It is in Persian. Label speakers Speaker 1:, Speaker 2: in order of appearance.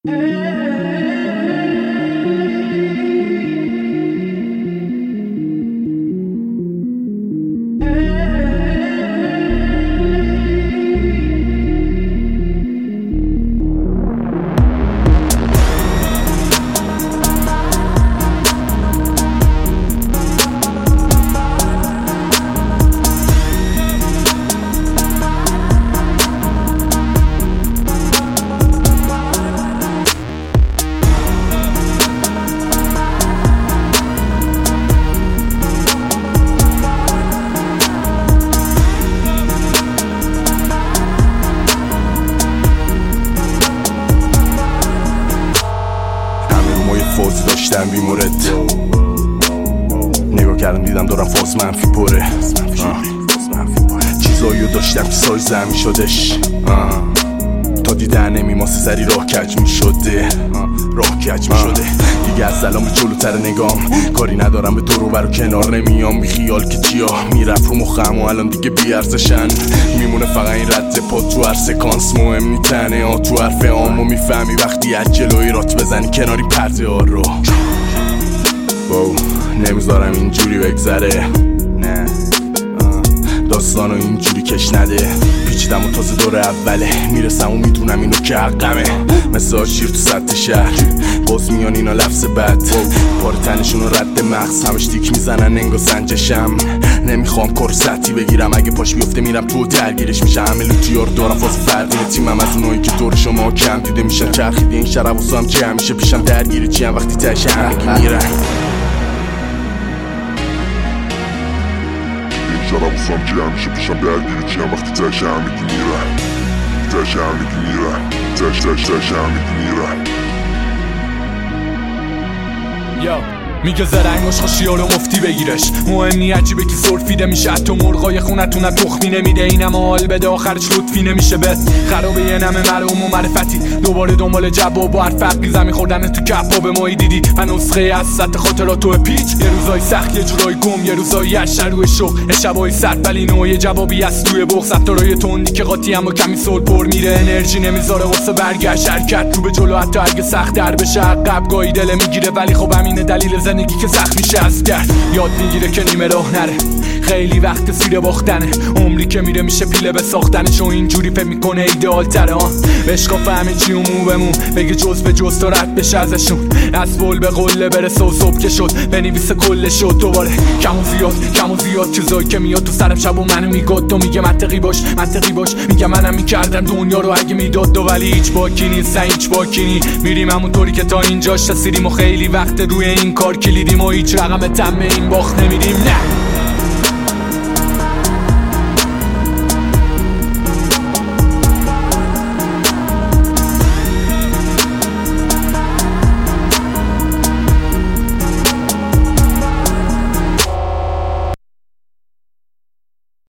Speaker 1: فوز داشتم بیمورد، نگاه کردم دیدم دارم فاز منفی پره. چیزاییو داشتم که سایزم میشدش، تا دیدن نمیماسه سری راه کج میشده، راه کج میشده دیگه. از سلام جلوتر نگام، کاری ندارم به دور و بر کنار نمیام. بی خیال که چیا میرفت رو مخم و الان دیگه بیارزشن. میمونه فقط این رد پا تو هر سکانس، مهم نیتنه تو حرف آمو میفهمی وقتی از جلوی رات بزنی کناری پرده ها رو. نمیذارم اینجوری بگذره، نه داستانو اینجوری کش نده. پیچیدم و تازه دور اوله، میرسم و میدونم اینو که حقمه. مثل آشیر تو سطح شهر باز میان اینا لفظ بد، پاره تنشونو رد مغز همش تیک میزنن انگا سنجشم. نمیخوام کار سطحی بگیرم، اگه پاش بیفته میرم تو درگیرش میشه. همه لوتیار دارم فاز فردی تیمم از اونایی که دور شما کم دیده میشن. چرخیده این شراب واسه هم که همیشه پیشم درگیری چیم وقتی تش همگی میرن.
Speaker 2: شرابوسام که همیشه پیشم درگیری چیم وقتی تش همگی میرن. تش همگی میرن، تش همگی میرن.
Speaker 3: میگه زرنگاش خوشیارو مفتی بگیرش، مهم نی عجیبه که سرفیده میشه. حتی مرغای خونتون تخمی نمیده، اینم حال بده آخرش لطفی نمیشه. بس خرابه یه نمه مرحوم و معرفتی، دوباره دنبال جواب و هر فرقی زمین خوردن تو کباب مایی دیدی و نسخه از سطح خاطراتو پیچ. یه روزای سخت، یه جورای گم، یه روزای اشتر روی شوق، یه شبای سرد ولی نوع جوابی از توی بغض. رفتارای تندی که قاطی اما کمی سول پر میره، انرژی نمیذاره واسه برگشت حرکت رو به جلو. حتی اگه سخت در بشه عقب گاهی دل میگیره، ولی خب همینه دلیل زندگی که سخت میشه از گرد. یاد میگیره که نیمه راه نره، خیلی وقت سیر باختنه. عمری که میره میشه پیله به ساختنش و اینجوری فکر میکنه ایدئال تره. بشکافه همه چی و مو به مو، بگه جز به جز تا رد بشه ازشون. از بول به قله برسه و صبح که شد بنویسه کل شد. دوباره کم و زیاد چیزایی که میاد تو سرم شب و منو میگاد. تو میگه منطقی باش میگه منم میکردم دنیا رو اگه میداد دو، ولی هیچ باکی نیست، هیچ باکی نی. میریم همونطوری که تا اینجاش رسیدیم و خیلی وقت روی این کار کلیدیم و هیچ رقم تم این باخت نمیدیم. نه